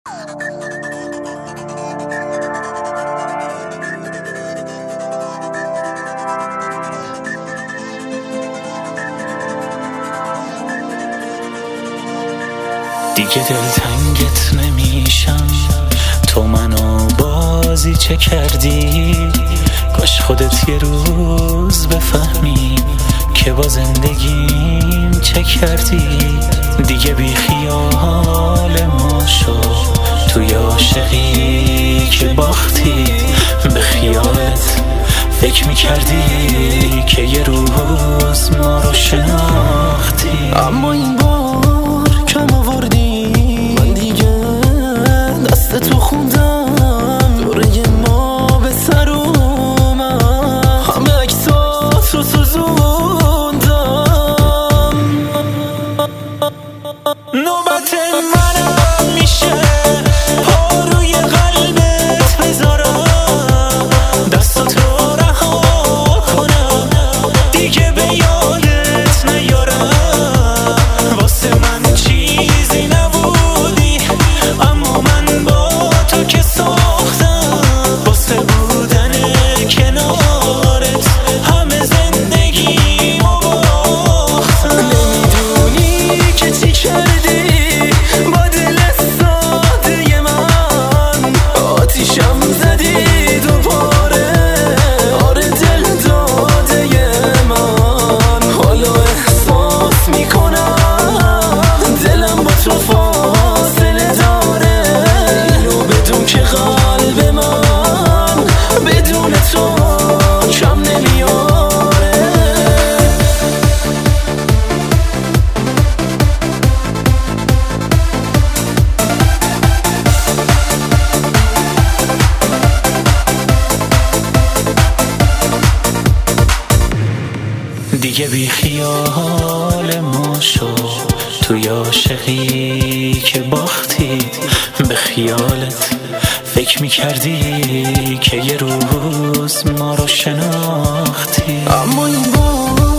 دیگه دلتنگت نمیشم، تو منو بازی چه کردی؟ کاش خودت یه روز بفهمی که با زندگیم چه کردی. دیگه بی خیال ما شو، توی عاشقی که باختی. به خیالت فکر میکردی که یه روز ما رو شناختی، اما این بار کم آوردی. من دیگه دست تو خوندم، دوره ما به سر اومد، همه عکسات رو سوزوندم. نوبت منم میشه پا روی قلبت بذارم، دستاتو رها کنم، دیگه به یادت نیارم. واسه من چیزی نبودی، اما من با تو که ساختم. واسه بودن کنارت همه زندگیمو باختم. نمیدونی که چی کردی با دل ساده من، آتیشم زدی دوباره. آره دل داده من، حالا احساس میکنم دلم با تو فاصله داره. اینو بدون که قلب من بدون تو کم نمیاره. دیگه بی خیال ما شو، توی عاشقی که باختی. به خیالت فکر میکردی که یه روز ما رو شناختی، اما این بار